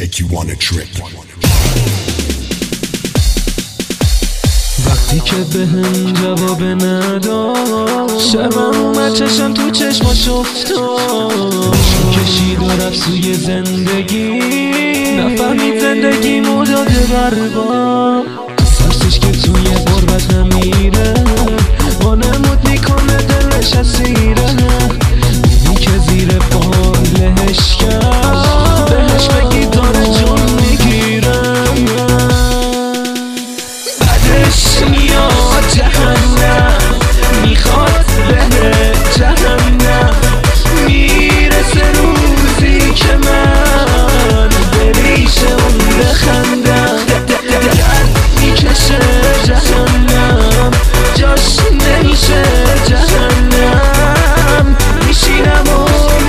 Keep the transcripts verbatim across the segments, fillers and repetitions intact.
take you on a trip. وقتی که به هم جواب نداد شرمم اومد چشم تو چشماش افتاد کشید و رفت سوی زندگی نفهمید زندگی مداده برباد سرسش که توی غربت نمیره وانمود میکنه دلش اسیره دیدی که زیر بالش کرد بهش بگی داره جون میگیره بعدش میاد جهنم میخواد بره جهنم میرسه روزی که من بریش اون بخندم درد میکشه جهنم جاش نمیشه جهنم میشینم و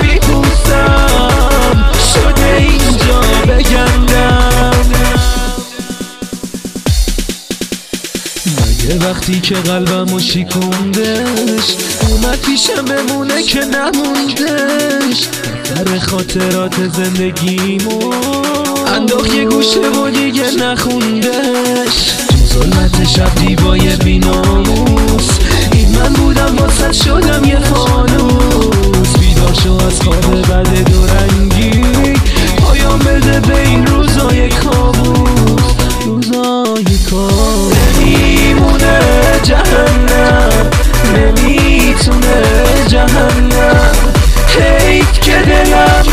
میپوسم شده اینجا بگندم مگه وقتی که قلبمو شکوندش اومد پیشم بمونه که نموندش در خاطرات زندگیمو انداخت یه گوشه و دیگه نخوندش تو ظلمت شب دیبای بیناموس این من بودم واسه شدم یه فانوس بیدار شو از خواب بد دو رنگی پایان بده به این روزای کابوس روزای کابوس نمیمونه جهنم نمیتونه جهنم حیف که دلم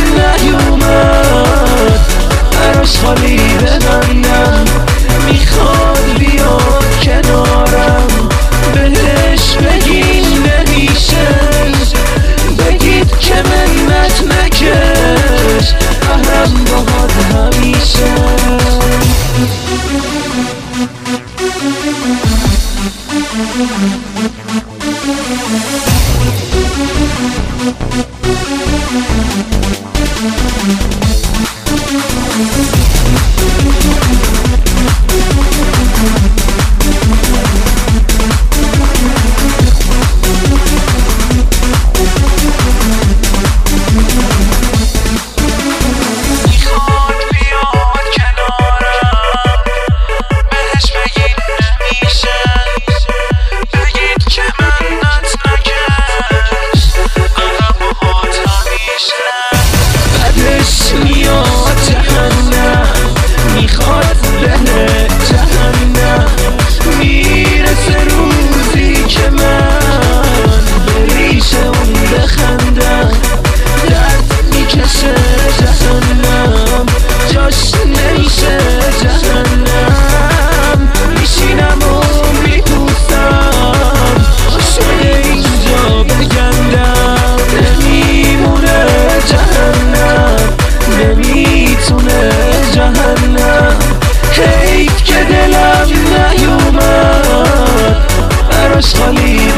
نیومد براش خالی ببندم میخواد بیاد کنارم بهش بگین نمیشه بگید که منت نکش قهرم باهات همیشه میاد جهنم میخواد بره جهنم میرسه روزی که من بریش اون بخندم درد میکشه جهنم جاش نمیشه جهنم میشینم و میپوسم شده اینجا بگندم نمیمونه جهنم نمیتونه جهنم حیف که دلم نیومد براش خالی